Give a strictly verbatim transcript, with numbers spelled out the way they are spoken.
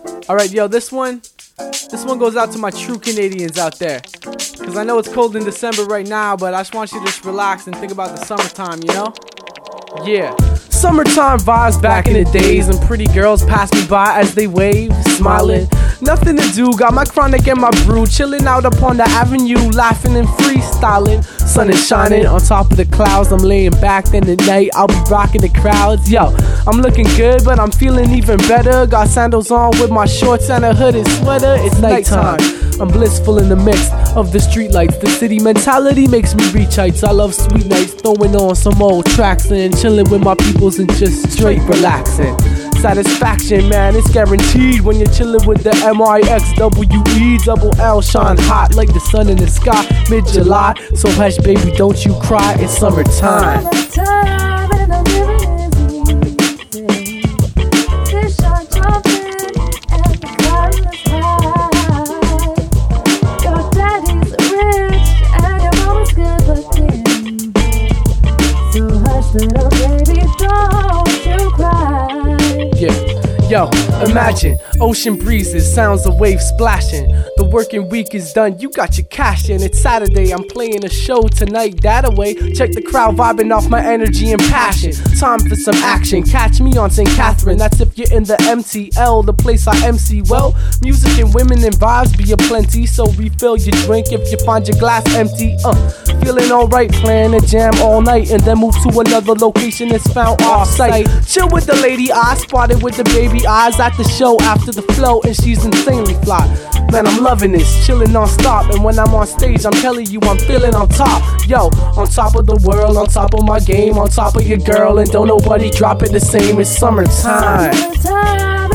Alright, yo, this one, this one goes out to my true Canadians out there. Cause I know it's cold in December right now, but I just want you to just relax and think about the summertime, you know? Yeah. Summertime vibes back in the days, and pretty girls pass me by as they wave, smiling. Nothing to do, got my chronic and my brew, chilling out upon the avenue, laughing and freestyling. Sun is shining on top of the clouds, I'm laying back, then at night I'll be rocking the crowds. Yo, I'm looking good, but I'm feeling even better. Got sandals on with my shorts and a hooded sweater. It's nighttime, I'm blissful in the mix of the streetlights. The city mentality makes me reach heights. I love sweet nights, throwing on some old tracks and chilling with my peoples and just straight relaxing. Satisfaction, man, it's guaranteed when you're chilling with the M I X W E double L. Shine hot like the sun in the sky, mid-July. So hush, baby, don't you cry, it's summertime. Summertime and the living is easy. Fish are jumping and the cotton is high. Your daddy's rich and your mama's good looking. So hush, little baby, don't you cry. Yeah. Yo, imagine ocean breezes, sounds of waves splashing. The working week is done, you got your cash in. It's Saturday, I'm playing a show tonight, that away. Check the crowd vibing off my energy and passion. Time for some action, catch me on Saint Catherine. That's if you're in the M T L, the place I M C. Well, music and women and vibes be aplenty, so refill your drink if you find your glass empty. Uh, feeling alright, playing a jam all night, and then move to another location that's found off-site. Chill with the lady I spotted with the baby eyes at the show after the flow, and she's insanely fly. Man, I'm loving this, chilling non-stop, and when I'm on stage, I'm telling you I'm feeling on top. Yo, on top of the world, on top of my game, on top of your girl, and don't nobody drop it the same. It's summertime. Summertime.